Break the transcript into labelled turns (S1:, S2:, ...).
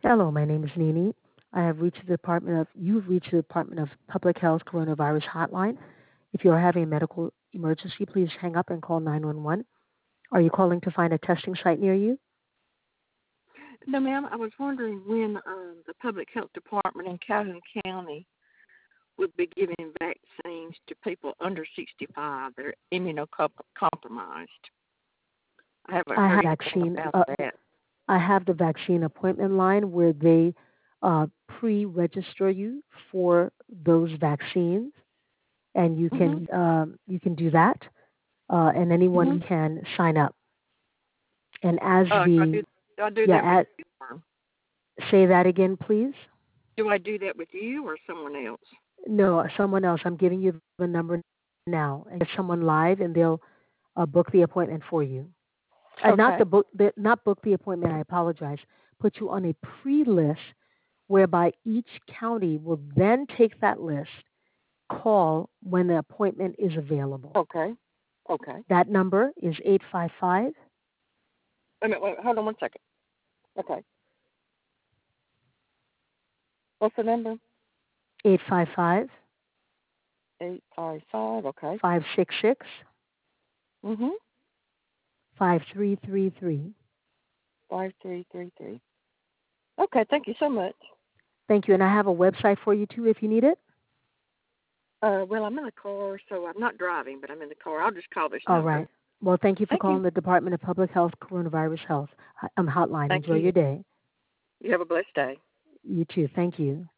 S1: Hello, my name is Nini. You've reached the Department of Public Health Coronavirus Hotline. If you are having a medical emergency, please hang up and call 911. Are you calling to find a testing site near you?
S2: No, ma'am. I was wondering when the Public Health Department in Calhoun County would be giving vaccines to people under 65 that are immunocompromised. I haven't
S1: I have
S2: heard anything
S1: vaccine.
S2: about that.
S1: I have the vaccine appointment line where they pre-register you for those vaccines, and you can do that, and anyone
S2: Mm-hmm.
S1: can sign up. And as
S2: Do I do that with you? Or
S1: say that again, please.
S2: do I do that with you or someone else?
S1: No, someone else. I'm giving you the number now, and get someone live, and they'll book the appointment for you. Not
S2: Okay.
S1: not book the appointment. I apologize. Put you on a pre-list, whereby each county will then take that list, call when the appointment is available.
S2: Okay. Okay.
S1: That number is 855.
S2: Wait, hold on one second. Okay. What's the number?
S1: 855
S2: 855. Okay.
S1: 566
S2: Mhm.
S1: 5333.
S2: 5333. Okay. Thank you so much.
S1: Thank you. And I have a website for you too if you need it.
S2: Well, I'm in the car, so I'm not driving, but I'm in the car. I'll just call this
S1: All
S2: number.
S1: right. Well, thank you for
S2: Thank you.
S1: calling the Department of Public Health Coronavirus Health Hotline.
S2: Thank
S1: Enjoy
S2: you.
S1: your day.
S2: You have a blessed day.
S1: You too. Thank you.